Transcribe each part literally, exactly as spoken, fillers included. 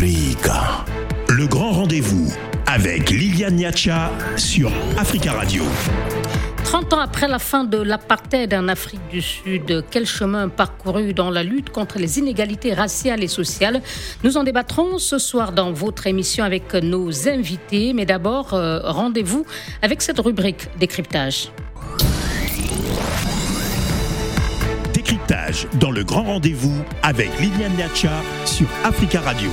Africa. Le grand rendez-vous avec Liliane Niacha sur Africa Radio. trente ans après la fin de l'apartheid en Afrique du Sud, quel chemin parcouru dans la lutte contre les inégalités raciales et sociales? Nous en débattrons ce soir dans votre émission avec nos invités. Mais d'abord, euh, rendez-vous avec cette rubrique décryptage. Décryptage dans le grand rendez-vous avec Liliane Niacha sur Africa Radio.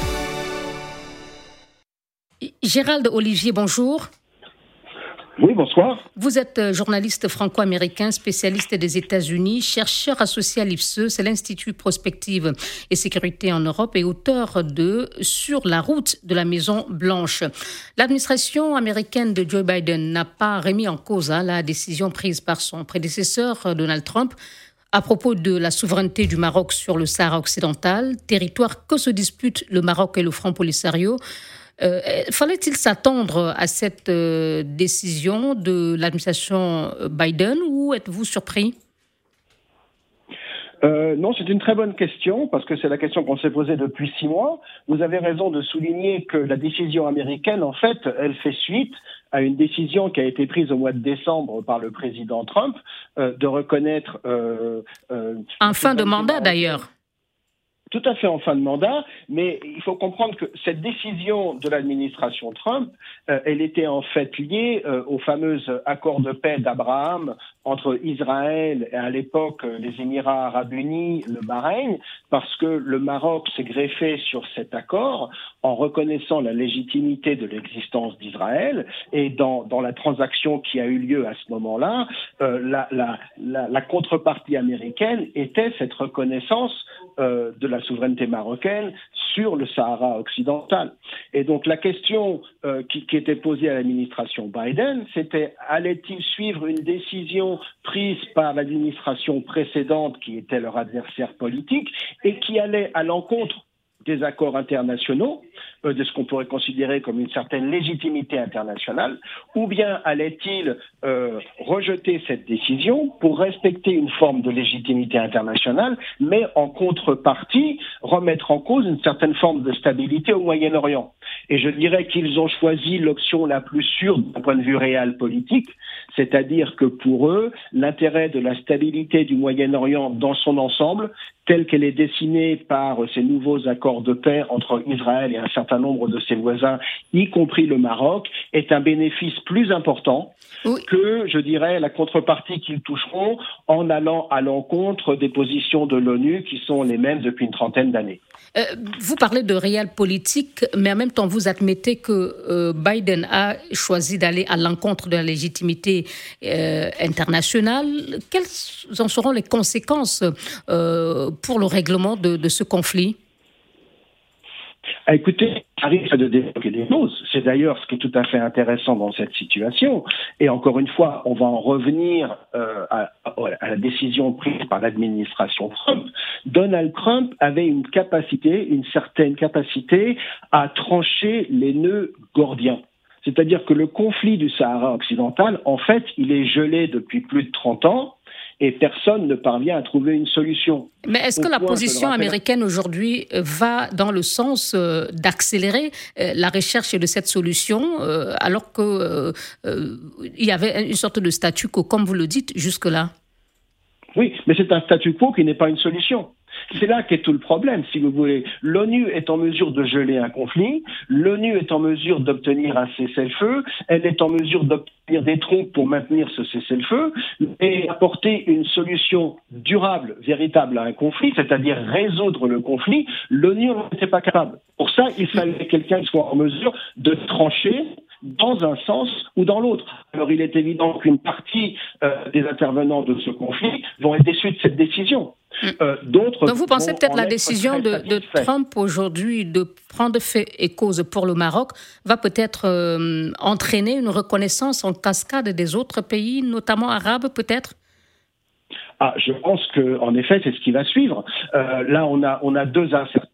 Gérald Olivier, bonjour. Oui, bonsoir. Vous êtes journaliste franco-américain, spécialiste des États-Unis, chercheur associé à l'I F S E, c'est l'Institut Prospective et Sécurité en Europe, et auteur de « Sur la route de la Maison-Blanche ». L'administration américaine de Joe Biden n'a pas remis en cause hein, la décision prise par son prédécesseur Donald Trump à propos de la souveraineté du Maroc sur le Sahara occidental, territoire que se disputent le Maroc et le Front Polisario. Euh, fallait-il s'attendre à cette euh, décision de l'administration Biden ou êtes-vous surpris ? Euh, non, c'est une très bonne question parce que c'est la question qu'on s'est posée depuis six mois. Vous avez raison de souligner que la décision américaine, en fait, elle fait suite à une décision qui a été prise au mois de décembre par le président Trump euh, de reconnaître... Euh, euh, en fin de mandat, d'ailleurs. Tout à fait en fin de mandat, mais il faut comprendre que cette décision de l'administration Trump, euh, elle était en fait liée euh, aux fameux accords de paix d'Abraham entre Israël et à l'époque les Émirats arabes unis, le Bahreïn, parce que le Maroc s'est greffé sur cet accord en reconnaissant la légitimité de l'existence d'Israël, et dans, dans la transaction qui a eu lieu à ce moment-là, euh, la, la, la, la contrepartie américaine était cette reconnaissance euh, de la souveraineté marocaine sur le Sahara occidental. Et donc la question euh, qui, qui était posée à l'administration Biden, c'était allait-il suivre une décision prise par l'administration précédente qui était leur adversaire politique et qui allait à l'encontre des accords internationaux, euh, de ce qu'on pourrait considérer comme une certaine légitimité internationale, ou bien allait-il euh, rejeter cette décision pour respecter une forme de légitimité internationale, mais en contrepartie remettre en cause une certaine forme de stabilité au Moyen-Orient. Et je dirais qu'ils ont choisi l'option la plus sûre d'un point de vue réel politique, c'est-à-dire que pour eux, l'intérêt de la stabilité du Moyen-Orient dans son ensemble, telle qu'elle est dessinée par ces nouveaux accords de paix entre Israël et un certain nombre de ses voisins, y compris le Maroc, est un bénéfice plus important oui. que, je dirais, la contrepartie qu'ils toucheront en allant à l'encontre des positions de l'ONU qui sont les mêmes depuis une trentaine d'années. Euh, vous parlez de réel politique, mais en même temps, vous admettez que euh, Biden a choisi d'aller à l'encontre de la légitimité euh, internationale. Quelles en seront les conséquences euh, pour le règlement de, de ce conflit ? Écoutez, ça risque de débloquer des choses. C'est d'ailleurs ce qui est tout à fait intéressant dans cette situation. Et encore une fois, on va en revenir euh, à, à la décision prise par l'administration Trump. Donald Trump avait une capacité, une certaine capacité à trancher les nœuds gordiens. C'est-à-dire que le conflit du Sahara occidental, en fait, il est gelé depuis plus de trente ans. Et personne ne parvient à trouver une solution. Mais est-ce Au que la position américaine aujourd'hui va dans le sens euh, d'accélérer euh, la recherche de cette solution, euh, alors qu'il euh, euh, y avait une sorte de statu quo, comme vous le dites, jusque-là ? Oui, mais c'est un statu quo qui n'est pas une solution. C'est là qu'est tout le problème, si vous voulez. L'ONU est en mesure de geler un conflit, l'ONU est en mesure d'obtenir un cessez-le-feu, elle est en mesure d'obtenir des troupes pour maintenir ce cessez-le-feu et apporter une solution durable, véritable à un conflit, c'est-à-dire résoudre le conflit. L'ONU n'en était pas capable. Pour ça, il fallait quelqu'un qui soit en mesure de trancher dans un sens ou dans l'autre. Alors il est évident qu'une partie euh, des intervenants de ce conflit vont être déçus de cette décision. Euh, d'autres Donc vous pensez peut-être la décision de, de Trump aujourd'hui de prendre fait et cause pour le Maroc va peut-être euh, entraîner une reconnaissance en cascade des autres pays, notamment arabes peut-être ? Ah, je pense que, en effet, c'est ce qui va suivre. Euh, là, on a, on a deux, incer-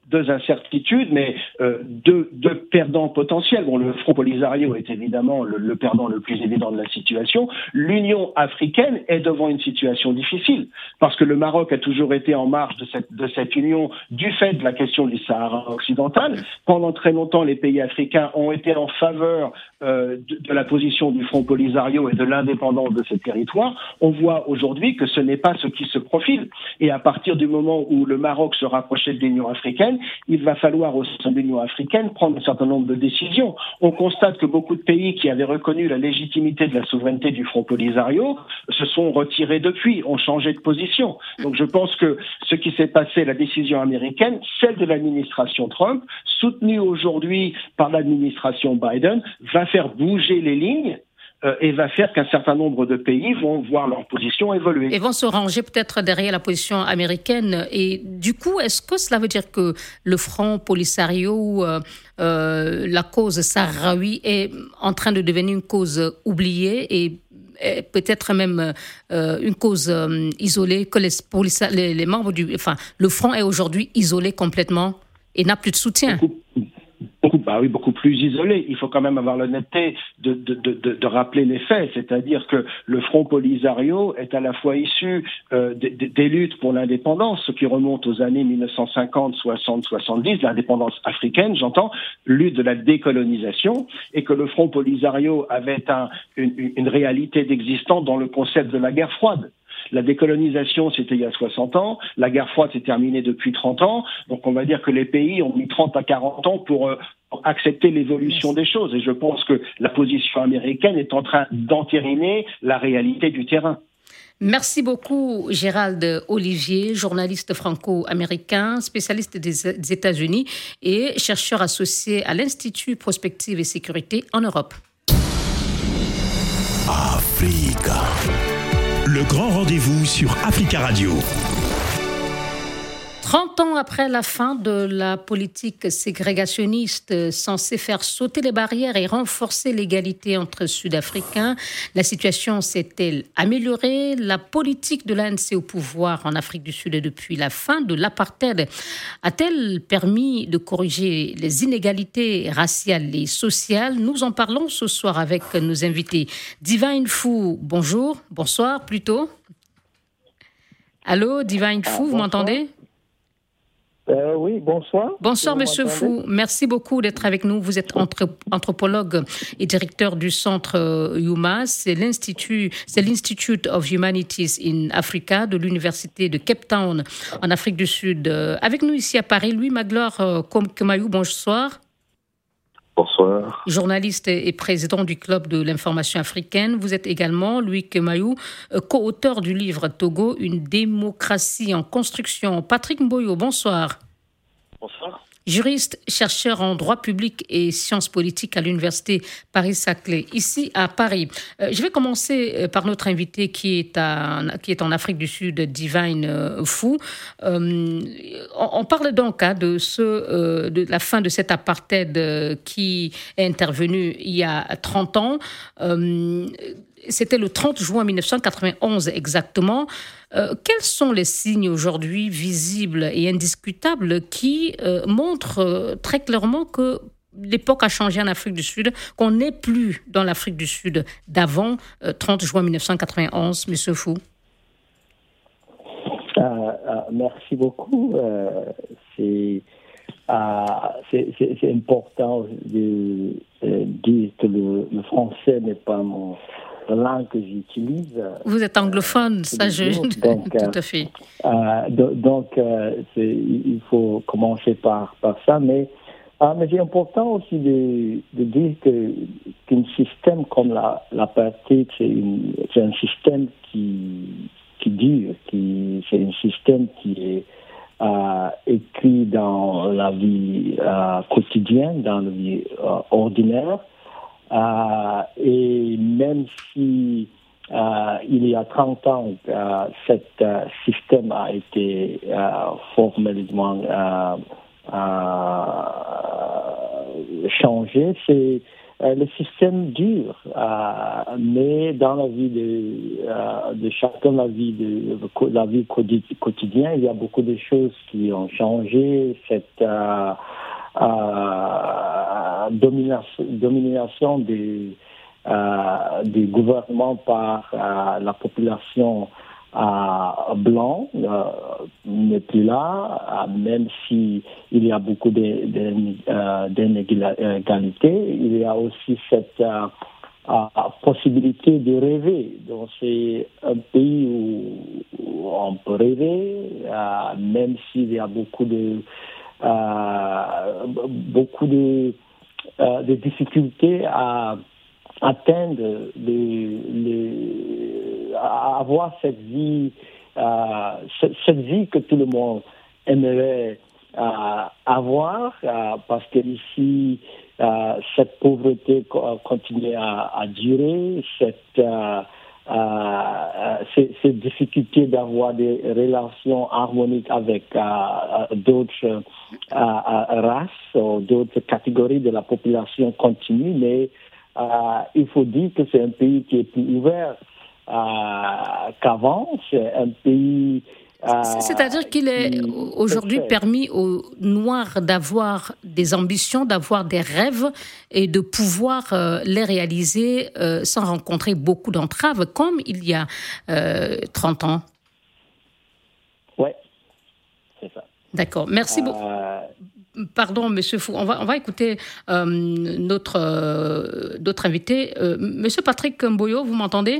deux incertitudes, mais euh, deux, deux perdants potentiels. Bon, le Front Polisario est évidemment le, le perdant le plus évident de la situation. L'Union africaine est devant une situation difficile, parce que le Maroc a toujours été en marge de cette, de cette union du fait de la question du Sahara occidental. Pendant très longtemps, les pays africains ont été en faveur euh, de, de la position du Front Polisario et de l'indépendance de ces territoires. On voit aujourd'hui que ce n'est pas ce qui se profile. Et à partir du moment où le Maroc se rapprochait de l'Union africaine, il va falloir au sein de l'Union africaine prendre un certain nombre de décisions. On constate que beaucoup de pays qui avaient reconnu la légitimité de la souveraineté du Front Polisario se sont retirés depuis, ont changé de position. Donc je pense que ce qui s'est passé, la décision américaine, celle de l'administration Trump, soutenue aujourd'hui par l'administration Biden, va faire bouger les lignes euh, et va faire qu'un certain nombre de pays vont voir leur position évoluer. Et vont se ranger peut-être derrière la position américaine. Et du coup, est-ce que cela veut dire que le Front Polisario, euh, euh, la cause sahraoui, est en train de devenir une cause oubliée et et peut-être même euh, une cause euh, isolée, que les, polisa- les, les membres du... Enfin, le Front est aujourd'hui isolé complètement et n'a plus de soutien. Beaucoup, beaucoup, bah oui, beaucoup plus isolé. Il faut quand même avoir l'honnêteté de, de, de, de, de rappeler les faits, c'est-à-dire que le Front Polisario est à la fois issu euh, des, des luttes pour l'indépendance, ce qui remonte aux années mille neuf cent cinquante, soixante, soixante-dix, l'indépendance africaine, j'entends, lutte de la décolonisation, et que le Front Polisario avait un, une, une réalité d'existence dans le concept de la guerre froide. La décolonisation, c'était il y a soixante ans. La guerre froide s'est terminée depuis trente ans. Donc, on va dire que les pays ont mis trente à quarante ans pour, euh, pour accepter l'évolution des choses. Et je pense que la position américaine est en train d'entériner la réalité du terrain. Merci beaucoup, Gérald Olivier, journaliste franco-américain, spécialiste des États-Unis et chercheur associé à l'Institut Prospective et Sécurité en Europe. Africa. Le grand rendez-vous sur Africa Radio. trente ans après la fin de la politique ségrégationniste censée faire sauter les barrières et renforcer l'égalité entre Sud-Africains, la situation s'est-elle améliorée? La politique de l'A N C au pouvoir en Afrique du Sud depuis la fin de l'apartheid a-t-elle permis de corriger les inégalités raciales et sociales? Nous en parlons ce soir avec nos invités. Divine Fou, bonjour, bonsoir plutôt. Allô, Divine Fou, ah, vous m'entendez? Euh, oui, bonsoir. Bonsoir, Monsieur Fou. Merci beaucoup d'être avec nous. Vous êtes anthropologue et directeur du centre U M A. C'est l'Institut, c'est l'Institute of Humanities in Africa de l'Université de Cape Town en Afrique du Sud. Avec nous ici à Paris, Louis Magloire Kemayou, bonsoir. Bonsoir. Journaliste et président du Club de l'information africaine. Vous êtes également, Louis Kemayou, co-auteur du livre Togo, une démocratie en construction. Patrick Mboyo, bonsoir. Bonsoir. Juriste, chercheur en droit public et sciences politiques à l'université Paris-Saclay, ici à Paris. Euh, je vais commencer par notre invité qui est, à, qui est en Afrique du Sud, Divine Fou. Euh, on, on parle donc hein, de, ce, euh, de la fin de cet apartheid euh, qui est intervenu il y a trente ans. Euh, C'était le trente juin mille neuf cent quatre-vingt-onze exactement. Euh, quels sont les signes aujourd'hui visibles et indiscutables qui euh, montrent euh, très clairement que l'époque a changé en Afrique du Sud, qu'on n'est plus dans l'Afrique du Sud d'avant euh, trente juin mille neuf cent quatre-vingt-onze, Monsieur Fou? euh, euh, Merci beaucoup. Euh, c'est, euh, c'est, c'est, c'est important de euh, dire que le, le français n'est pas mon... la langue que j'utilise. Vous êtes anglophone, euh, ça je... Donc, tout à fait. Euh, donc, euh, c'est, il faut commencer par, par ça, mais, euh, mais c'est important aussi de, de dire que, qu'un système comme la, l'apartheid, c'est, une, c'est un système qui, qui dure, qui, c'est un système qui est euh, écrit dans la vie euh, quotidienne, dans la vie euh, ordinaire. Euh, et même si euh, il y a trente ans, euh, cet euh, système a été euh, formellement euh, euh, changé, c'est, euh, le système dure, euh, mais dans la vie de, euh, de chacun, la vie de la vie quotidienne, il y a beaucoup de choses qui ont changé. Cette euh, euh, domination, domination des, euh, du gouvernement par euh, la population Euh, blanc euh, n'est plus là, euh, même si il y a beaucoup de, de, euh, d'inégalités, il y a aussi cette euh, euh, possibilité de rêver. Donc c'est un pays où, où on peut rêver, euh, même s'il y a beaucoup de euh, beaucoup de, euh, de difficultés à atteindre les, les, à avoir cette vie, euh, cette, cette vie que tout le monde aimerait euh, avoir, euh, parce que ici euh, cette pauvreté continue à, à durer, cette euh, euh, ces, ces difficultés d'avoir des relations harmoniques avec euh, d'autres euh, races ou d'autres catégories de la population continue, mais Euh, il faut dire que c'est un pays qui est plus ouvert euh, qu'avant. C'est un pays... Euh, C'est-à-dire qu'il est aujourd'hui permis aux Noirs d'avoir des ambitions, d'avoir des rêves et de pouvoir euh, les réaliser euh, sans rencontrer beaucoup d'entraves, comme il y a euh, trente ans. Oui, c'est ça. D'accord, merci beaucoup. Euh... Pardon, Monsieur Fou, on va, on va écouter euh, notre, euh, d'autres invités. Euh, Monsieur Patrick Mboyo, vous m'entendez?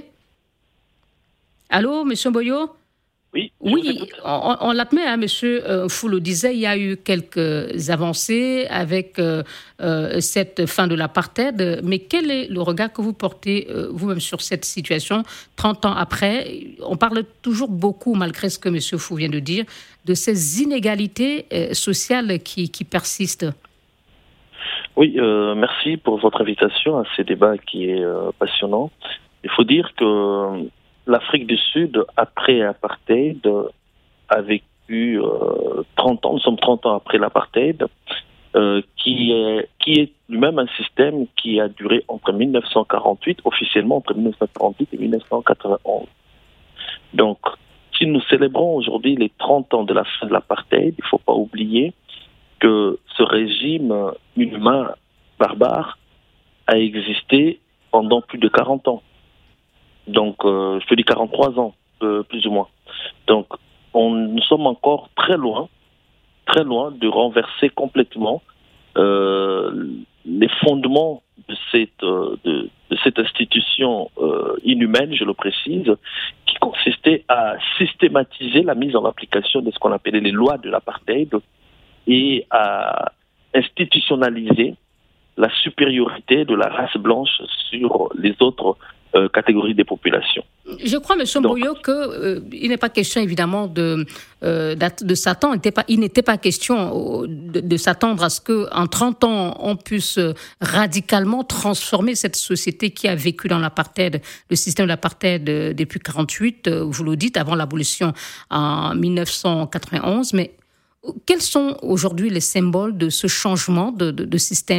Allô, Monsieur Mboyo? Oui, oui, on, on l'admet, hein, Monsieur euh, Fou le disait, il y a eu quelques avancées avec euh, euh, cette fin de l'apartheid, mais quel est le regard que vous portez euh, vous-même sur cette situation trente ans après? On parle toujours beaucoup, malgré ce que Monsieur Fou vient de dire, de ces inégalités euh, sociales qui, qui persistent. Oui, euh, merci pour votre invitation à ce débat qui est euh, passionnant. Il faut dire que l'Afrique du Sud, après l'apartheid, a vécu euh, trente ans, nous sommes trente ans après l'apartheid, euh, qui est, qui est lui-même un système qui a duré entre dix-neuf cent quarante-huit, officiellement entre dix-neuf cent quarante-huit et dix-neuf cent quatre-vingt-onze. Donc, si nous célébrons aujourd'hui les trente ans de la fin de l'apartheid, il ne faut pas oublier que ce régime inhumain, barbare, a existé pendant plus de quarante ans. Donc, euh, je te dis quarante-trois ans, euh, plus ou moins. Donc, on, nous sommes encore très loin, très loin de renverser complètement euh, les fondements de cette, euh, de, de cette institution euh, inhumaine, je le précise, qui consistait à systématiser la mise en application de ce qu'on appelait les lois de l'apartheid et à institutionnaliser la supériorité de la race blanche sur les autres euh, catégories des populations. Je crois, M. Mboyo, qu'il euh, n'est pas question, évidemment, de, euh, de s'attendre, il n'était pas, il n'était pas question de, de s'attendre à ce qu'en trente ans, on puisse radicalement transformer cette société qui a vécu dans l'apartheid, le système de l'apartheid depuis mille neuf cent quarante-huit, vous le dites, avant l'abolition en dix-neuf cent quatre-vingt-onze. Mais quels sont aujourd'hui les symboles de ce changement de, de, de système ?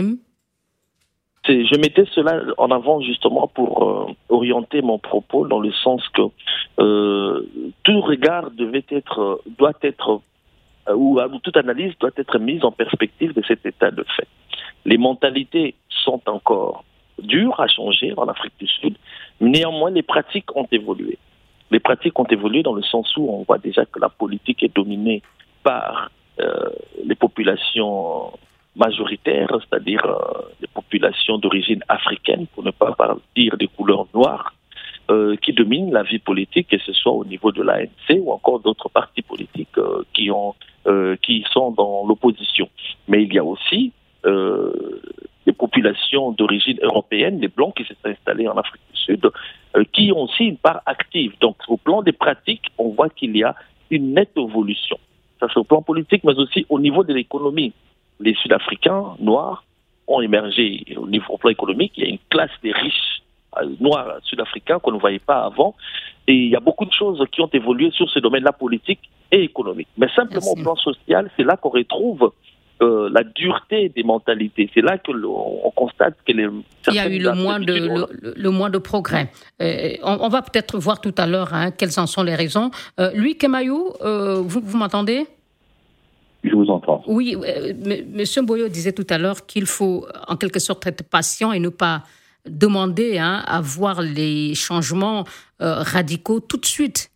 Je mettais cela en avant justement pour euh, orienter mon propos dans le sens que euh, tout regard devait être, doit être, euh, ou, ou toute analyse doit être mise en perspective de cet état de fait. Les mentalités sont encore dures à changer en Afrique du Sud, néanmoins les pratiques ont évolué. Les pratiques ont évolué dans le sens où on voit déjà que la politique est dominée par euh, les populations majoritaires, c'est-à-dire euh, les populations d'origine africaine, pour ne pas dire des couleurs noires, euh, qui dominent la vie politique, que ce soit au niveau de l'A N C ou encore d'autres partis politiques euh, qui, ont, euh, qui sont dans l'opposition. Mais il y a aussi euh, des populations d'origine européenne, des Blancs qui se sont installés en Afrique du Sud, euh, qui ont aussi une part active. Donc au plan des pratiques, on voit qu'il y a une nette évolution. Ça c'est au plan politique, mais aussi au niveau de l'économie. Les Sud-Africains noirs ont émergé au niveau au plan économique. Il y a une classe des riches euh, noirs sud-africains qu'on ne voyait pas avant. Et il y a beaucoup de choses qui ont évolué sur ce domaine-là politique et économique. Mais simplement Merci. Au plan social, c'est là qu'on retrouve euh, la dureté des mentalités. C'est là que l'on on constate que les il y a eu le moins de le, le, le moins de progrès. Euh, on, on va peut-être voir tout à l'heure hein, quelles en sont les raisons. Euh, Louis Kemayou, euh, vous, vous m'entendez? Je vous entends. Oui, euh, M. Mboyo disait tout à l'heure qu'il faut en quelque sorte être patient et ne pas demander hein, à voir les changements euh, radicaux tout de suite.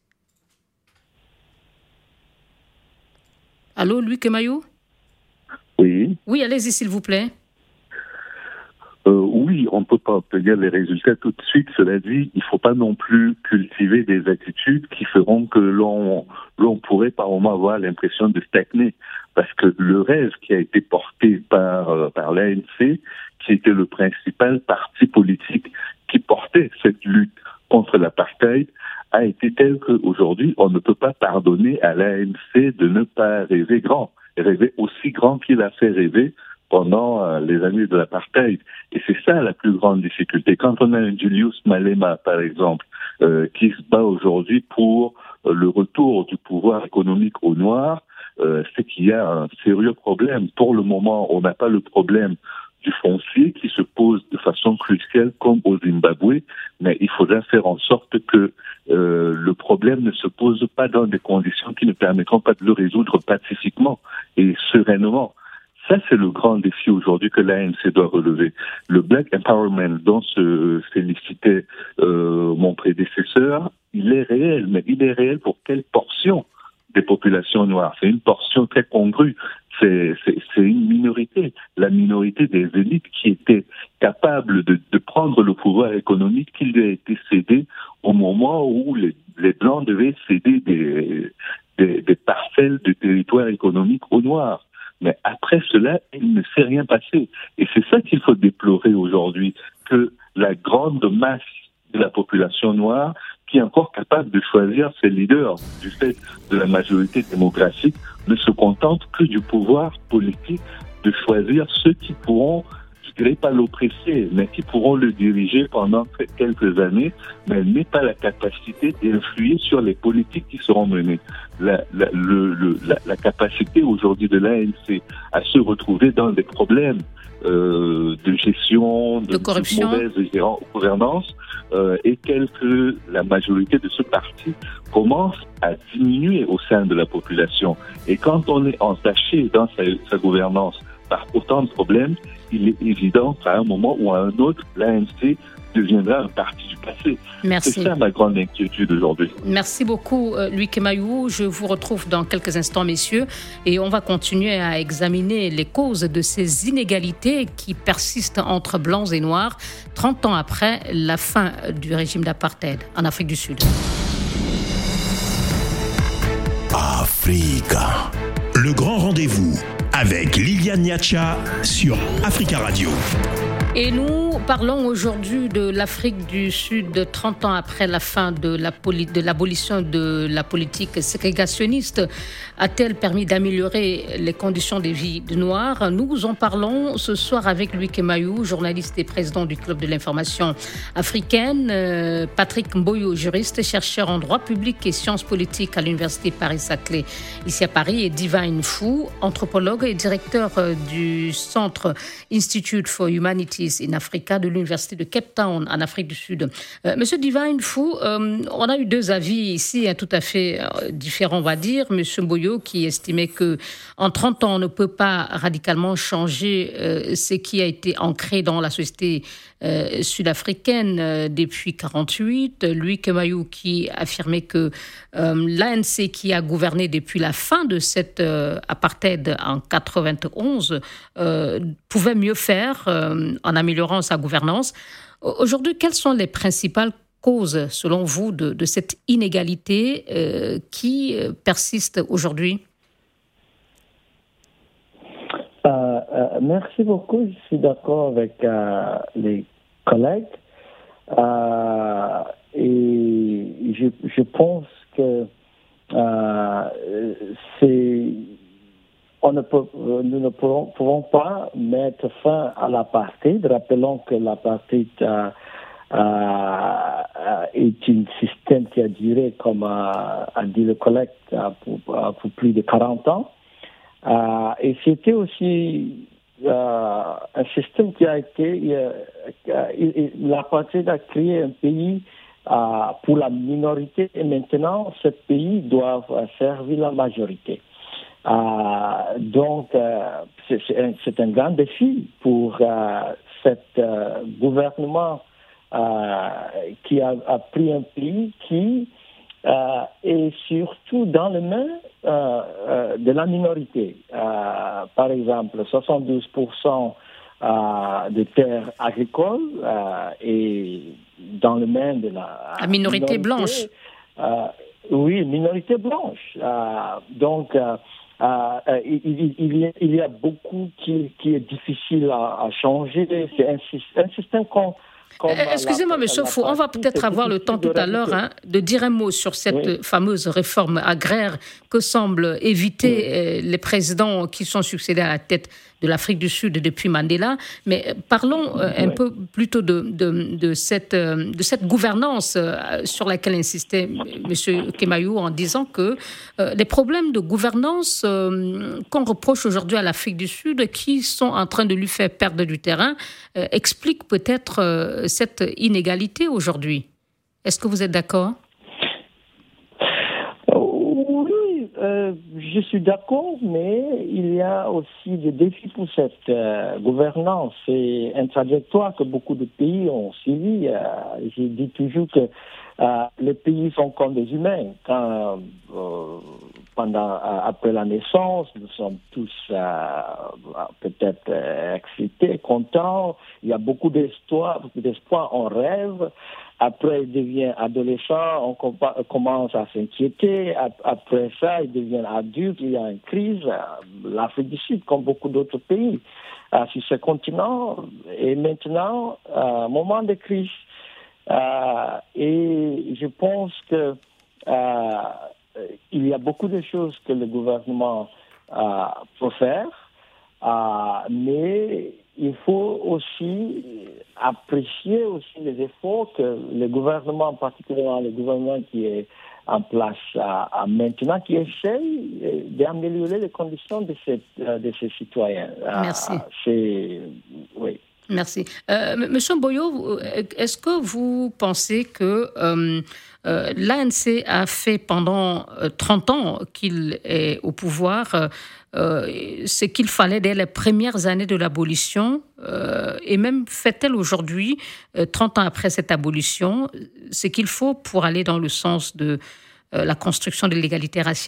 Allô, Louis Kemayou? Oui. Oui, allez-y s'il vous plaît. Euh, oui, on ne peut pas obtenir les résultats tout de suite. Cela dit, il ne faut pas non plus cultiver des attitudes qui feront que l'on, l'on pourrait par moment avoir l'impression de stagner. Parce que le rêve qui a été porté par, euh, par l'A N C, qui était le principal parti politique qui portait cette lutte contre l'apartheid, a été tel qu'aujourd'hui, on ne peut pas pardonner à l'A N C de ne pas rêver grand, rêver aussi grand qu'il a fait rêver pendant euh, les années de l'apartheid. Et c'est ça la plus grande difficulté. Quand on a un Julius Malema, par exemple, euh, qui se bat aujourd'hui pour euh, le retour du pouvoir économique aux Noirs, euh, c'est qu'il y a un sérieux problème. Pour le moment, on n'a pas le problème du foncier qui se pose de façon cruciale comme au Zimbabwe, mais il faudra faire en sorte que euh, le problème ne se pose pas dans des conditions qui ne permettront pas de le résoudre pacifiquement et sereinement. Ça, c'est le grand défi aujourd'hui que l'A N C doit relever. Le Black Empowerment dont se félicitait euh, mon prédécesseur, il est réel, mais il est réel pour quelle portion des populations noires? C'est une portion très congrue. C'est, c'est, c'est une minorité, la minorité des élites qui étaient capables de, de prendre le pouvoir économique qui lui a été cédé au moment où les, les Blancs devaient céder des, des, des parcelles de territoire économique aux Noirs. Mais après cela, il ne s'est rien passé. Et c'est ça qu'il faut déplorer aujourd'hui, que la grande masse de la population noire, qui est encore capable de choisir ses leaders du fait de la majorité démocratique, ne se contente que du pouvoir politique de choisir ceux qui pourront, je dirais pas l'oppresser, mais qui pourront le diriger pendant quelques années, mais elle n'a pas la capacité d'influer sur les politiques qui seront menées. La, la, le, le, la, la capacité aujourd'hui de l'A N C à se retrouver dans des problèmes euh, de gestion, de, de corruption, de mauvaise gouvernance, euh, et telle que la majorité de ce parti commence à diminuer au sein de la population. Et quand on est entaché dans sa, sa gouvernance par autant de problèmes, il est évident qu'à un moment ou à un autre, l'A N C deviendra un parti du passé. Merci. C'est ça ma grande inquiétude aujourd'hui. Merci beaucoup, Louis Kemayou. Je vous retrouve dans quelques instants, messieurs, et on va continuer à examiner les causes de ces inégalités qui persistent entre blancs et noirs trente ans après la fin du régime d'apartheid en Afrique du Sud. Africa. Le grand rendez-vous avec Liliane Niacha sur Africa Radio. Et nous parlons aujourd'hui de l'Afrique du Sud, trente ans après la fin de, la poli- de l'abolition de la politique ségrégationniste. A-t-elle permis d'améliorer les conditions de vie des Noirs? Nous en parlons ce soir avec Louis Kemayou, journaliste et président du Club de l'information africaine, euh, Patrick Mboyo, juriste, chercheur en droit public et sciences politiques à l'Université Paris-Saclay, ici à Paris, et Divine Fou, anthropologue et directeur euh, du Centre Institute for Humanities in Africa de l'Université de Cape Town en Afrique du Sud. Euh, Monsieur Divine Fou, euh, on a eu deux avis ici hein, tout à fait euh, différents, on va dire. Monsieur Mboyo qui estimait que en trente ans, on ne peut pas radicalement changer euh, ce qui a été ancré dans la société euh, sud-africaine euh, depuis quarante-huit. Louis Kemayou qui affirmait que euh, l'A N C qui a gouverné depuis la fin de cette euh, apartheid en quatre-vingt-onze euh, pouvait mieux faire euh, en améliorant sa gouvernance. Aujourd'hui, quelles sont les principales causes, selon vous, de, de cette inégalité euh, qui persiste aujourd'hui? euh, euh, Merci beaucoup. Je suis d'accord avec euh, les collègues. Euh, et je, je pense que euh, c'est... On ne peut, nous ne pourrons, pouvons pas mettre fin à l'apartheid. Rappelons que l'apartheid euh, euh, est un système qui a duré, comme a, a dit le collègue, pour, pour plus de quarante ans. Euh, et c'était aussi euh, un système qui a été... Euh, l'apartheid a créé un pays euh, pour la minorité et maintenant, ce pays doit servir la majorité. Euh, donc, euh, c'est, c'est, un, c'est un grand défi pour euh, cet euh, gouvernement euh, qui a, a pris un pays qui euh, est surtout dans les mains euh, euh, de la minorité. Euh, par exemple, soixante-douze pour cent euh, des terres agricoles euh, est dans les mains de la, la minorité, minorité blanche. Euh, oui, minorité blanche. Euh, donc, euh, Euh, il, il, il, y a, il y a beaucoup qui, qui est difficile à, à changer. C'est un, un système qu'on... Excusez-moi, monsieur Fou, on va peut-être avoir le temps tout à l'heure hein, de dire un mot sur cette oui. fameuse réforme agraire que semblent éviter oui. les présidents qui sont succédés à la tête de l'Afrique du Sud depuis Mandela. Mais parlons oui. un peu plutôt de, de, de, cette, de cette gouvernance sur laquelle insistait M. Kemayou en disant que les problèmes de gouvernance qu'on reproche aujourd'hui à l'Afrique du Sud, qui sont en train de lui faire perdre du terrain, expliquent peut-être cette inégalité aujourd'hui. Est-ce que vous êtes d'accord ? Oui, euh, je suis d'accord, mais il y a aussi des défis pour cette euh, gouvernance. C'est un trajectoire que beaucoup de pays ont suivi. Euh, je dis toujours que euh, les pays sont comme des humains. Quand, euh, pendant, euh, après la naissance, nous sommes tous euh, peut-être euh, excités, contents. Il y a beaucoup d'espoir, d'espoir, on rêve. Après, il devient adolescent, on compa- commence à s'inquiéter. Après ça, il devient adulte, il y a une crise. L'Afrique du Sud, comme beaucoup d'autres pays, euh, sur ce continent, est maintenant un euh, moment de crise. Euh, et je pense que euh, il y a beaucoup de choses que le gouvernement euh, peut faire, euh, mais il faut aussi apprécier aussi les efforts que le gouvernement, particulièrement le gouvernement qui est en place à, à maintenant, qui essaye d'améliorer les conditions de, cette, de ces citoyens. Merci. Euh, c'est, oui. Merci. Euh, Monsieur Mboyo, est-ce que vous pensez que euh, euh, l'A N C a fait pendant trente ans qu'il est au pouvoir euh, ce qu'il fallait dès les premières années de l'abolition euh, et même fait-elle aujourd'hui, euh, trente ans après cette abolition, ce qu'il faut pour aller dans le sens de euh, la construction de l'égalité raciale ?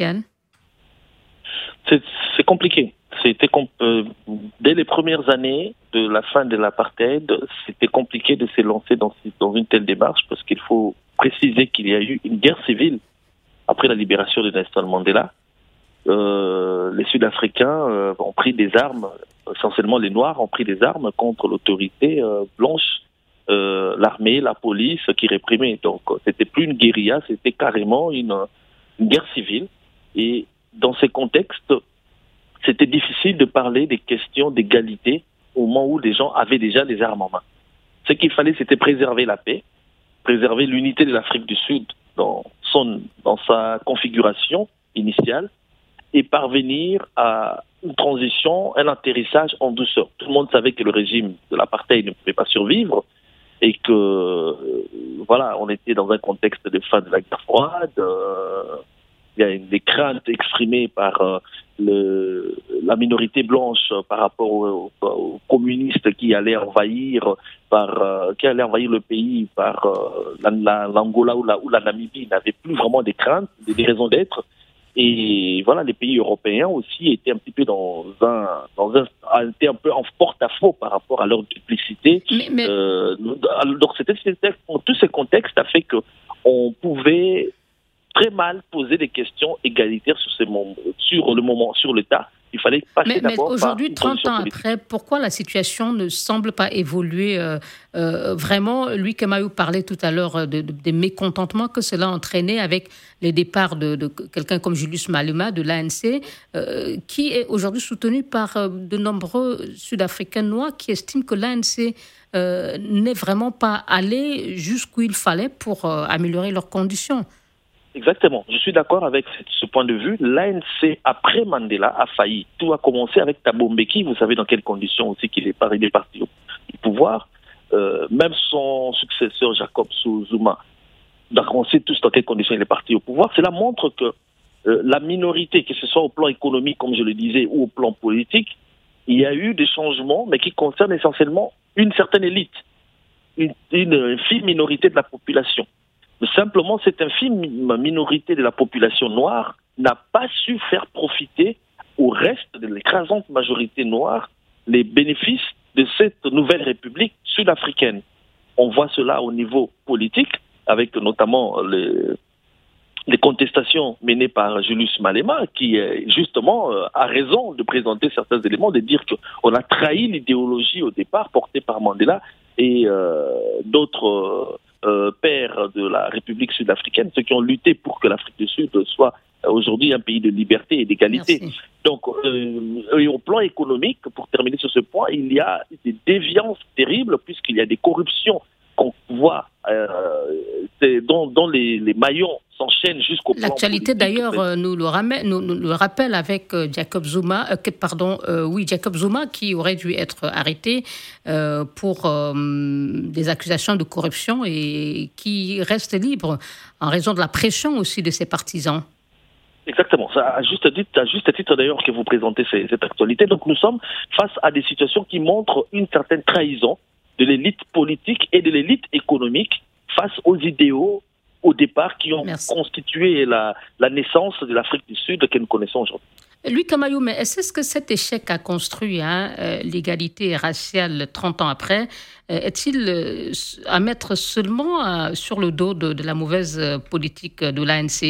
C'est, c'est compliqué. C'était comp- euh, dès les premières années de la fin de l'apartheid, c'était compliqué de se lancer dans, dans une telle démarche parce qu'il faut préciser qu'il y a eu une guerre civile après la libération de Nelson Mandela. Euh, les Sud-Africains euh, ont pris des armes, essentiellement les Noirs ont pris des armes contre l'autorité euh, blanche, euh, l'armée, la police qui réprimait. Donc c'était plus une guérilla, c'était carrément une, une guerre civile. Et dans ces contextes, c'était difficile de parler des questions d'égalité au moment où les gens avaient déjà les armes en main. Ce qu'il fallait, c'était préserver la paix, préserver l'unité de l'Afrique du Sud dans, son, dans sa configuration initiale et parvenir à une transition, un atterrissage en douceur. Tout le monde savait que le régime de l'apartheid ne pouvait pas survivre et que, euh, voilà, on était dans un contexte de fin de la guerre froide. Euh, Il y a des craintes exprimées par euh, le, la minorité blanche euh, par rapport aux, aux communistes qui allaient envahir, par, euh, qui allaient envahir le pays par euh, la, la, l'Angola ou la, ou la Namibie. N'avaient plus vraiment des craintes, des, des raisons d'être. Et voilà, les pays européens aussi étaient un petit peu dans un, dans un, étaient un peu en porte-à-faux par rapport à leur duplicité. Mais, mais... Euh, donc, c'était, c'était, tout ce contexte a fait que on pouvait très mal poser des questions égalitaires sur, ces moments, sur le moment, sur le tas. Il fallait passer mais, d'abord mais aujourd'hui, par trente ans politique. après, pourquoi la situation ne semble pas évoluer euh, euh, vraiment? Lui, Kemayou parlait tout à l'heure de, de, des mécontentements que cela a entraîné avec les départs de, de quelqu'un comme Julius Malema de l'A N C, euh, qui est aujourd'hui soutenu par euh, de nombreux Sud-Africains noirs qui estiment que l'A N C euh, n'est vraiment pas allé jusqu'où il fallait pour euh, améliorer leurs conditions. Exactement. Je suis d'accord avec ce point de vue. L'A N C, après Mandela, a failli. Tout a commencé avec Thabo Mbeki. Vous savez dans quelles conditions aussi qu'il est parti au pouvoir. Euh, même son successeur, Jacob Zuma, donc on sait tous dans quelles conditions il est parti au pouvoir. Cela montre que euh, la minorité, que ce soit au plan économique, comme je le disais, ou au plan politique, il y a eu des changements, mais qui concernent essentiellement une certaine élite, une, une infime minorité de la population. Simplement, cette infime minorité de la population noire n'a pas su faire profiter au reste de l'écrasante majorité noire les bénéfices de cette nouvelle république sud-africaine. On voit cela au niveau politique, avec notamment les, les contestations menées par Julius Malema, qui justement a raison de présenter certains éléments, de dire qu'on a trahi l'idéologie au départ portée par Mandela et euh, d'autres... Euh, pères de la République sud-africaine, ceux qui ont lutté pour que l'Afrique du Sud soit euh, aujourd'hui un pays de liberté et d'égalité. Merci. Donc, euh, et au plan économique, pour terminer sur ce point, il y a des déviances terribles puisqu'il y a des corruptions qu'on voit euh, dont, dont les, les maillons s'enchaînent jusqu'au plan L'actualité d'ailleurs euh, nous, le ramène, nous, nous le rappelle avec euh, Jacob Zuma, euh, pardon, euh, oui Jacob Zuma qui aurait dû être arrêté euh, pour euh, des accusations de corruption et qui reste libre en raison de la pression aussi de ses partisans. Exactement. C'est à juste titre, à juste titre d'ailleurs que vous présentez ces, cette actualité. Donc nous sommes face à des situations qui montrent une certaine trahison de l'élite politique et de l'élite économique face aux idéaux au départ qui ont Merci. constitué la, la naissance de l'Afrique du Sud que nous connaissons aujourd'hui. Louis Camaillou, mais est-ce que cet échec a construit hein, euh, l'égalité raciale trente ans après euh, est-il euh, à mettre seulement euh, sur le dos de, de la mauvaise politique de l'A N C ?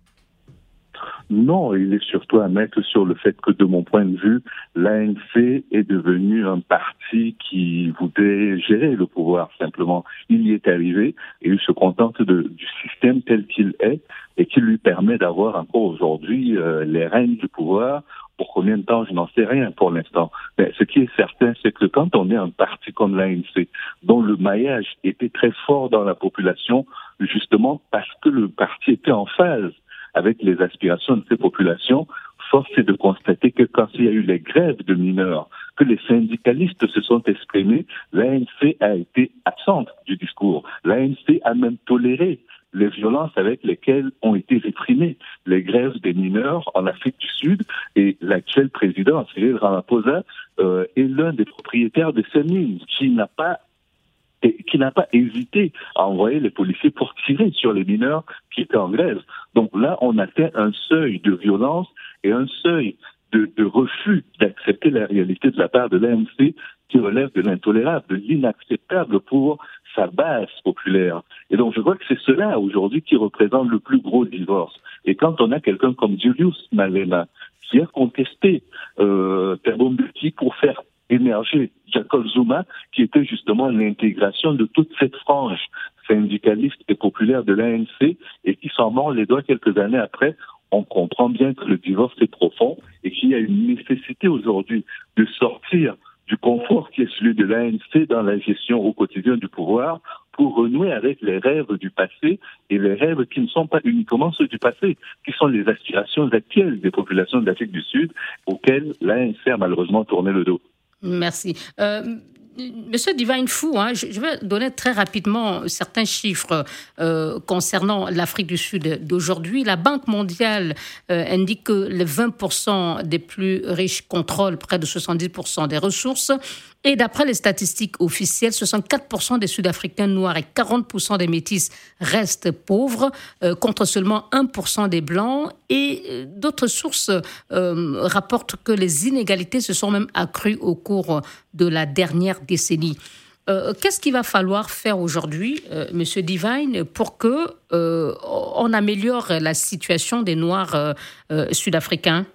Non, il est surtout à mettre sur le fait que, de mon point de vue, l'A N C est devenu un parti qui voulait gérer le pouvoir, simplement. Il y est arrivé et il se contente de, du système tel qu'il est et qui lui permet d'avoir encore aujourd'hui euh, les rênes du pouvoir. Pour combien de temps, je n'en sais rien pour l'instant. Mais ce qui est certain, c'est que quand on est un parti comme l'A N C, dont le maillage était très fort dans la population, justement parce que le parti était en phase avec les aspirations de ces populations, force est de constater que quand il y a eu les grèves de mineurs, que les syndicalistes se sont exprimés, l'A N C a été absente du discours. L'A N C a même toléré les violences avec lesquelles ont été réprimées les grèves des mineurs en Afrique du Sud, et l'actuel président, Cyril Ramaphosa, euh, est l'un des propriétaires de ces mines, qui n'a pas et qui n'a pas hésité à envoyer les policiers pour tirer sur les mineurs qui étaient en grève. Donc là, on atteint un seuil de violence et un seuil de, de refus d'accepter la réalité de la part de l'A N C qui relève de l'intolérable, de l'inacceptable pour sa base populaire. Et donc je vois que c'est cela aujourd'hui qui représente le plus gros divorce. Et quand on a quelqu'un comme Julius Malema qui a contesté euh, Thabo Mbeki pour faire émerger Jacob Zuma, qui était justement l'intégration de toute cette frange syndicaliste et populaire de l'A N C, et qui s'en mord les doigts quelques années après, on comprend bien que le divorce est profond et qu'il y a une nécessité aujourd'hui de sortir du confort qui est celui de l'A N C dans la gestion au quotidien du pouvoir pour renouer avec les rêves du passé et les rêves qui ne sont pas uniquement ceux du passé, qui sont les aspirations actuelles des populations de l'Afrique du Sud auxquelles l'A N C a malheureusement tourné le dos. Merci. Euh, Monsieur Divine Fou, hein, je, je vais donner très rapidement certains chiffres euh, concernant l'Afrique du Sud d'aujourd'hui. La Banque mondiale euh, indique que les vingt pour cent des plus riches contrôlent près de soixante-dix pour cent des ressources. Et d'après les statistiques officielles, soixante-quatre pour cent des Sud-Africains noirs et quarante pour cent des Métis restent pauvres, euh, contre seulement un pour cent des Blancs. Et euh, d'autres sources euh, rapportent que les inégalités se sont même accrues au cours de la dernière décennie. Euh, qu'est-ce qu'il va falloir faire aujourd'hui, euh, Monsieur Divine, pour que euh, on améliore la situation des Noirs euh, euh, sud-africains?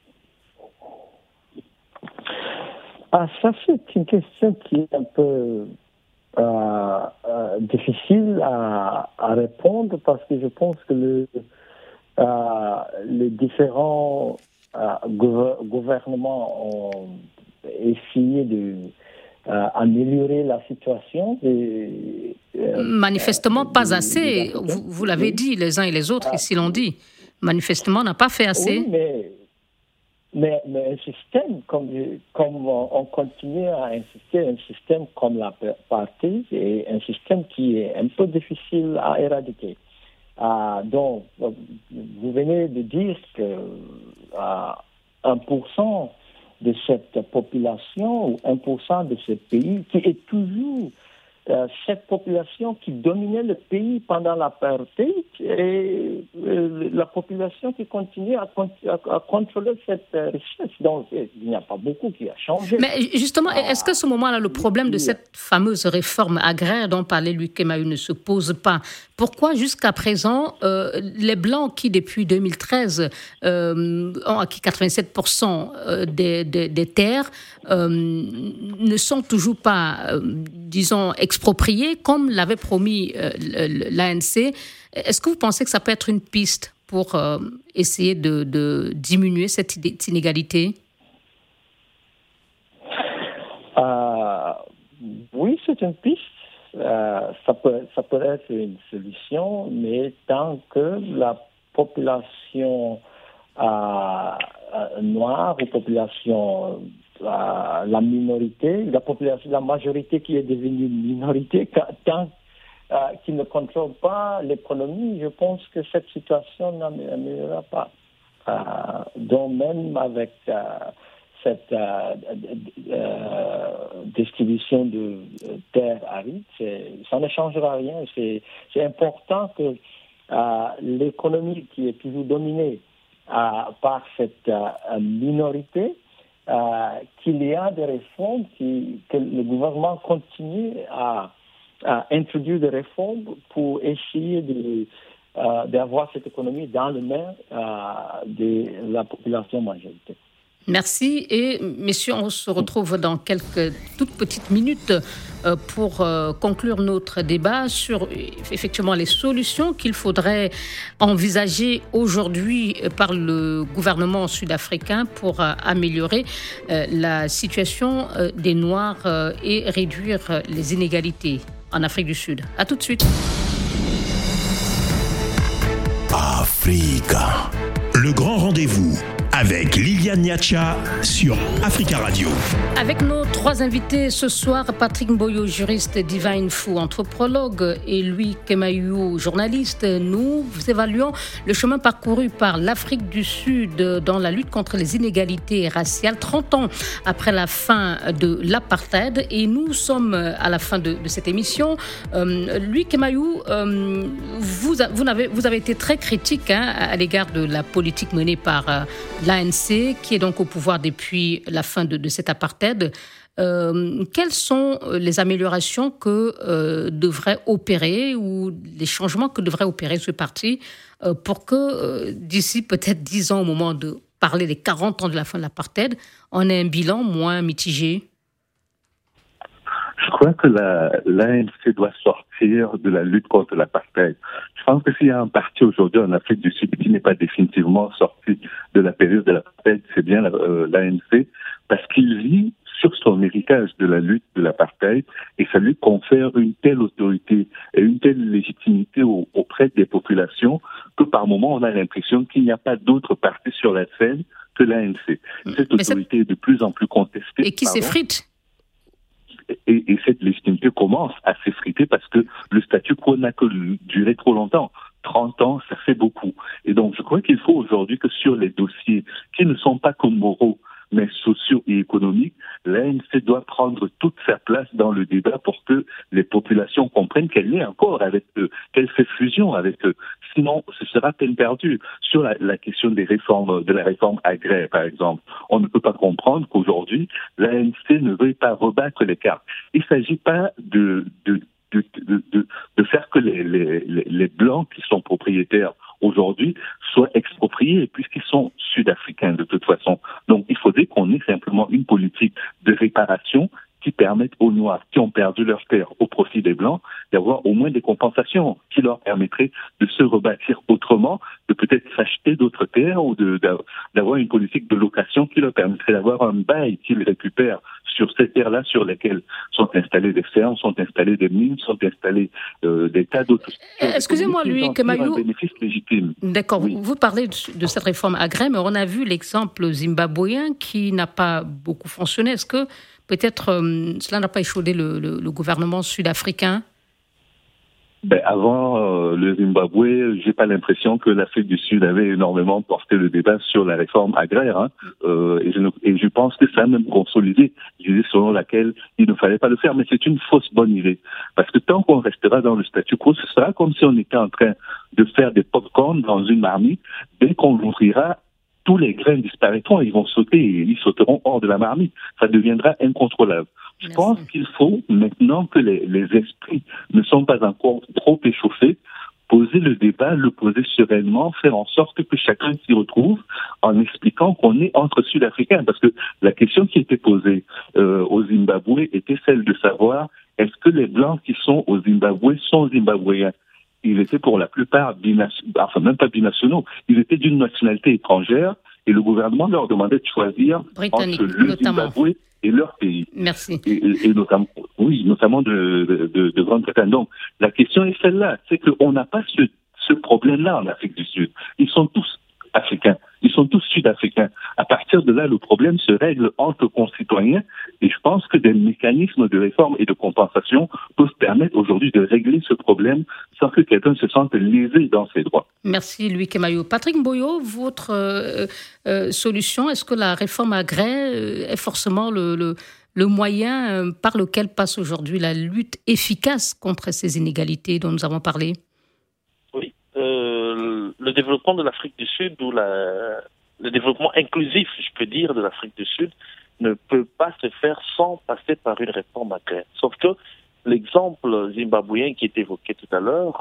Ah, ça, c'est une question qui est un peu euh, euh, difficile à, à répondre parce que je pense que le, euh, les différents euh, gouver- gouvernements ont essayé de euh, améliorer la situation. Et, euh, Manifestement, euh, pas assez. Vous, vous l'avez dit, les uns et les autres, ah, ici l'ont dit. Manifestement, on n'a pas fait assez. Oui, mais, mais, mais un système, comme, comme on continue à insister, un système comme l'apartheid est un système qui est un peu difficile à éradiquer. Euh, donc, vous venez de dire que euh, un pour cent de cette population ou un pour cent de ce pays qui est toujours euh, cette population qui dominait le pays pendant l'apartheid et euh, la population qui continue à, à, à contrôler cette euh, richesse. Donc, il n'y a pas beaucoup qui a changé. Mais justement, ah, est-ce qu'à ce moment-là, le problème de cette fameuse réforme agraire dont parlait Luc Kemayu ne se pose pas? Pourquoi jusqu'à présent, euh, les Blancs qui, depuis deux mille treize, euh, ont acquis quatre-vingt-sept pour cent des, des, des terres, euh, ne sont toujours pas, euh, disons, expropriés, comme l'avait promis euh, l'A N C? Est-ce que vous pensez que ça peut être une piste pour euh, essayer de, de diminuer cette inégalité? euh, Oui, c'est une piste. Euh, ça peut, ça peut être une solution, mais tant que la population euh, euh, noire ou population, euh, la minorité, la population, la majorité qui est devenue minorité, tant euh, qu'ils ne contrôlent pas l'économie, je pense que cette situation n'améliorera pas. Euh, donc même avec euh, cette euh, euh, distribution de terres arides, ça ne changera rien. C'est, c'est important que euh, l'économie qui est toujours dominée euh, par cette euh, minorité, euh, qu'il y a des réformes, qui, que le gouvernement continue à, à introduire des réformes pour essayer de, euh, d'avoir cette économie dans les mains euh, de la population majoritaire. Merci et messieurs, on se retrouve dans quelques toutes petites minutes pour conclure notre débat sur effectivement les solutions qu'il faudrait envisager aujourd'hui par le gouvernement sud-africain pour améliorer la situation des Noirs et réduire les inégalités en Afrique du Sud. À tout de suite. Africa, le grand rendez-vous avec Liliane Niacha sur Africa Radio. Avec nos trois invités ce soir, Patrick Mboyo, juriste, Divine Fou, anthropologue, et Louis Kemayu, journaliste, nous évaluons le chemin parcouru par l'Afrique du Sud dans la lutte contre les inégalités raciales, trente ans après la fin de l'apartheid. Et nous sommes à la fin de, de cette émission. Euh, Louis Kemayu, euh, vous, vous, avez, vous avez été très critique hein, à l'égard de la politique menée par euh, l'A N C, qui est donc au pouvoir depuis la fin de, de cet apartheid. Euh, quelles sont les améliorations que euh, devrait opérer ou les changements que devrait opérer ce parti euh, pour que euh, d'ici peut-être dix ans, au moment de parler des quarante ans de la fin de l'apartheid, on ait un bilan moins mitigé? Je crois que la, l'A N C doit sortir de la lutte contre l'apartheid. Je pense que s'il y a un parti aujourd'hui en Afrique du Sud qui n'est pas définitivement sorti de la période de l'apartheid, c'est bien la, euh, l'A N C, parce qu'il vit sur son héritage de la lutte de l'apartheid et ça lui confère une telle autorité et une telle légitimité au, auprès des populations que par moment on a l'impression qu'il n'y a pas d'autre parti sur la scène que l'A N C. Cette Mais autorité est de plus en plus contestée. Et qui pardon. s'effrite. Et, et cette légitimité commence à s'effriter parce que le statu quo n'a que duré trop longtemps. trente ans, ça fait beaucoup. Et donc, je crois qu'il faut aujourd'hui que sur les dossiers qui ne sont pas que moraux, mais sociaux et économiques, l'A N C doit prendre toute sa place dans le débat pour que les populations comprennent qu'elle est encore avec eux, qu'elle fait fusion avec eux. Sinon, ce sera peine perdue. Sur la, la question des réformes, de la réforme agraire, par exemple, on ne peut pas comprendre qu'aujourd'hui, l'A N C ne veuille pas rebattre les cartes. Il ne s'agit pas de, de De, de, de, de faire que les, les, les Blancs qui sont propriétaires aujourd'hui soient expropriés puisqu'ils sont sud-africains de toute façon. Donc il faudrait qu'on ait simplement une politique de réparation qui permette aux Noirs qui ont perdu leurs terres au profit des Blancs d'avoir au moins des compensations qui leur permettraient de se rebâtir autrement, de peut-être s'acheter d'autres terres ou de, d'avoir une politique de location qui leur permettrait d'avoir un bail qu'ils récupèrent sur ces terres-là sur lesquelles sont installées des fermes, sont installées des mines, sont installées euh, des tas d'autres... Excusez-moi, Louis Kemayou. Un bénéfice légitime. D'accord, oui. vous, vous parlez de, de cette réforme agraire, mais on a vu l'exemple zimbabwéen qui n'a pas beaucoup fonctionné. Est-ce que peut-être euh, cela n'a pas échaudé le, le, le gouvernement sud-africain ? Ben, avant euh, le Zimbabwe, j'ai pas l'impression que l'Afrique du Sud avait énormément porté le débat sur la réforme agraire. Hein. Euh, et, je, et je pense que ça a même consolidé l'idée selon laquelle il ne fallait pas le faire. Mais c'est une fausse bonne idée. Parce que tant qu'on restera dans le statu quo, ce sera comme si on était en train de faire des pop-corn dans une marmite. Dès qu'on l'ouvrira, tous les grains disparaîtront, ils vont sauter, ils sauteront hors de la marmite. Ça deviendra incontrôlable. Je Merci. pense qu'il faut, maintenant que les, les esprits ne sont pas encore trop échauffés, poser le débat, le poser sereinement, faire en sorte que chacun s'y retrouve en expliquant qu'on est entre Sud-Africains. Parce que la question qui était posée euh, au Zimbabwe était celle de savoir est-ce que les Blancs qui sont au Zimbabwe sont Zimbabwéens. Ils étaient pour la plupart binationaux, enfin même pas binationaux, ils étaient d'une nationalité étrangère et le gouvernement leur demandait de choisir Britannique, entre le notamment. Zimbabwe et leur pays. Merci. Et, et, et notamment, oui, notamment de, de, de Grande-Bretagne. Donc, la question est celle-là, c'est qu'on n'a pas ce, ce problème-là en Afrique du Sud. Ils sont tous africains, ils sont tous sud-africains. À partir de là, le problème se règle entre concitoyens et je pense que des mécanismes de réforme et de compensation peuvent permettre aujourd'hui de régler ce problème sans que quelqu'un se sente lésé dans ses droits. Merci Louis Kemayou. Patrick Mboyo, votre euh, euh, solution, est-ce que la réforme agraire est forcément le, le, le moyen euh, par lequel passe aujourd'hui la lutte efficace contre ces inégalités dont nous avons parlé ? Oui. Euh, le développement de l'Afrique du Sud ou la, le développement inclusif, je peux dire, de l'Afrique du Sud ne peut pas se faire sans passer par une réforme agraire. Sauf que l'exemple zimbabwéen qui est évoqué tout à l'heure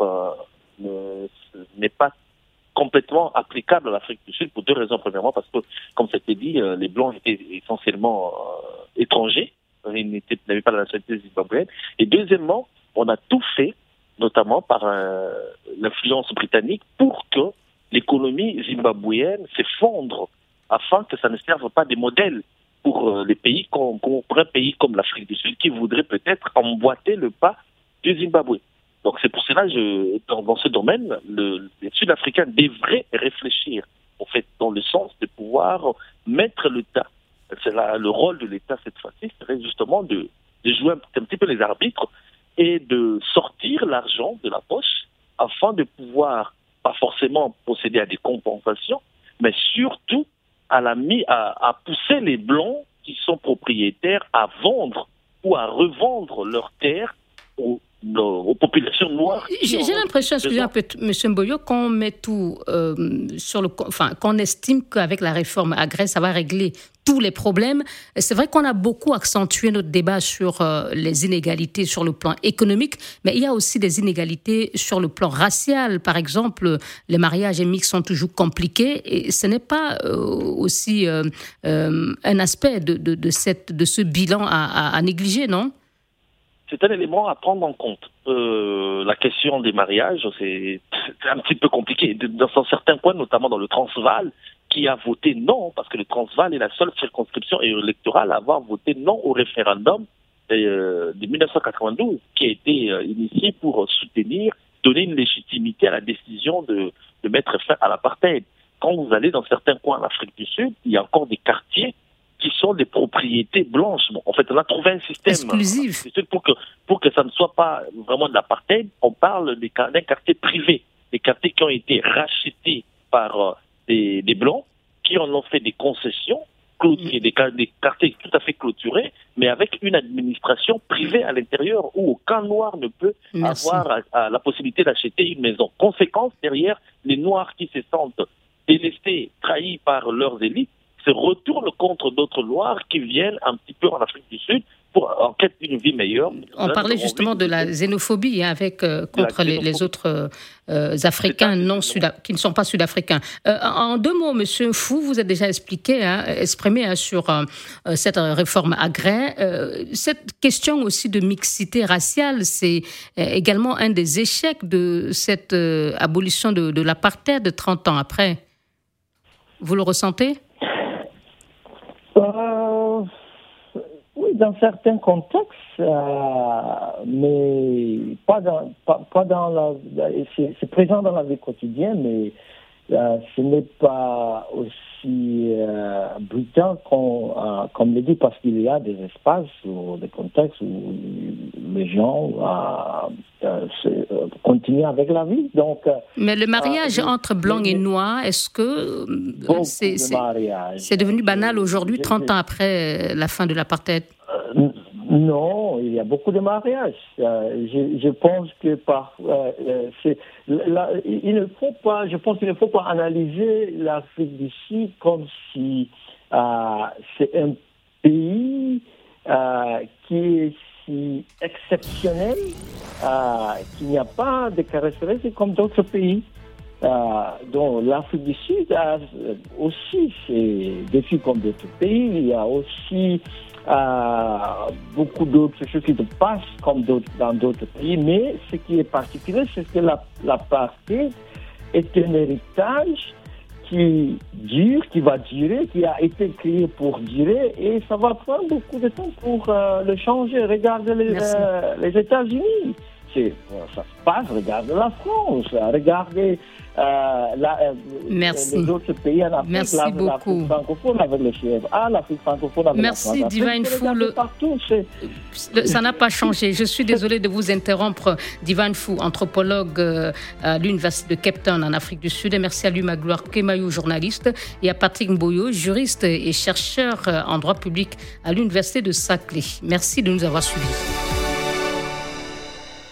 euh, ne, n'est pas complètement applicable à l'Afrique du Sud pour deux raisons. Premièrement, parce que, comme ça a été dit, euh, les Blancs étaient essentiellement euh, étrangers, ils n'étaient, n'avaient pas la nationalité zimbabwéenne. Et deuxièmement, on a tout fait, notamment par euh, l'influence britannique, pour que l'économie zimbabwéenne s'effondre, afin que ça ne serve pas des modèles pour euh, les pays, comme, pour un pays comme l'Afrique du Sud, qui voudrait peut-être emboîter le pas du Zimbabwe. Donc c'est pour cela que dans, dans ce domaine, le, les Sud-Africains devraient réfléchir, en fait, dans le sens de pouvoir mettre l'État. C'est là, le rôle de l'État cette fois-ci serait justement de, de jouer un, un petit peu les arbitres et de sortir l'argent de la poche afin de pouvoir, pas forcément procéder à des compensations, mais surtout à, la, à, à pousser les Blancs qui sont propriétaires à vendre ou à revendre leurs terres aux, aux populations noires. J'ai, j'ai l'impression, excusez un peu, M. Mboyo, qu'on met tout euh, sur le, enfin, qu'on estime qu'avec la réforme agraire, ça va régler tous les problèmes. C'est vrai qu'on a beaucoup accentué notre débat sur euh, les inégalités sur le plan économique, mais il y a aussi des inégalités sur le plan racial. Par exemple, les mariages mixtes sont toujours compliqués et ce n'est pas euh, aussi euh, euh, un aspect de, de, de, cette, de ce bilan à, à, à négliger, non ? C'est un élément à prendre en compte. Euh, la question des mariages, c'est, c'est un petit peu compliqué. Dans certains coins, notamment dans le Transvaal, qui a voté non, parce que le Transvaal est la seule circonscription électorale à avoir voté non au référendum euh, de dix-neuf cent quatre-vingt-douze, qui a été euh, initié pour soutenir, donner une légitimité à la décision de, de mettre fin à l'apartheid. Quand vous allez dans certains coins d'Afrique du Sud, il y a encore des quartiers qui sont des propriétés blanches. Bon, en fait, on a trouvé un système exclusif pour que, pour que ça ne soit pas vraiment de l'apartheid. On parle des, d'un quartier privé, des quartiers qui ont été rachetés par euh, des, des Blancs, qui en ont fait des concessions, clôturées, des, des quartiers tout à fait clôturés, mais avec une administration privée à l'intérieur où aucun Noir ne peut Merci. avoir à, à la possibilité d'acheter une maison. Conséquence, derrière, les Noirs qui se sentent délestés, trahis par leurs élites, se retournent contre d'autres Noirs qui viennent un petit peu en Afrique du Sud pour en quête d'une vie meilleure. On Là, parlait justement de la xénophobie hein, avec, euh, contre les, les autres euh, Africains non sud, qui ne sont pas sud-africains. Euh, en deux mots, Monsieur Fou, vous avez déjà expliqué, hein, exprimé hein, sur euh, cette réforme agraire. Euh, cette question aussi de mixité raciale, c'est également un des échecs de cette euh, abolition de, de l'apartheid de trente ans après. Vous le ressentez ? Euh, oui, dans certains contextes, euh, mais pas dans, pas, pas dans la. C'est, c'est présent dans la vie quotidienne, mais euh, ce n'est pas aussi euh, brutal qu'on, euh, comme le dit, parce qu'il y a des espaces ou des contextes où les gens euh, euh, se, euh, continuent avec la vie. Donc, mais le mariage euh, entre blancs et noirs, est-ce que c'est, c'est, c'est devenu banal aujourd'hui, trente ans après la fin de l'apartheid? euh, Non, il y a beaucoup de mariages. Euh, je, je pense que par, euh, c'est, la, il ne faut pas, je pense qu'il ne faut pas analyser l'Afrique du Sud comme si euh, c'est un pays euh, qui est si exceptionnel euh, qu'il n'y a pas de caractéristiques comme d'autres pays. Euh, donc l'Afrique du Sud a aussi ses défis comme d'autres pays. Il y a aussi euh, beaucoup d'autres choses qui se passent comme d'autres, dans d'autres pays. Mais ce qui est particulier, c'est que la, l'apartheid est un héritage qui dure, qui va durer, qui a été créé pour durer, et ça va prendre beaucoup de temps pour euh, le changer. Regardez les, euh, les États-Unis. C'est, ça se passe, regardez la France, regardez euh, la, euh, les autres pays en Afrique, Merci la, beaucoup. l'Afrique francophone avec le C F A, l'Afrique francophone avec Merci, la France. Divine Fou. Le... Partout, c'est... Ça n'a pas changé. Je suis désolée de vous interrompre, Divine Fou, anthropologue euh, à l'Université de Cape Town en Afrique du Sud. Et merci à lui, Magloire Kemayou, journaliste, et à Patrick Mboyo, juriste et chercheur en droit public à l'Université de Saclay. Merci de nous avoir suivis.